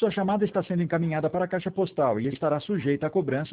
Sua chamada está sendo encaminhada para a caixa postal e estará sujeita a cobrança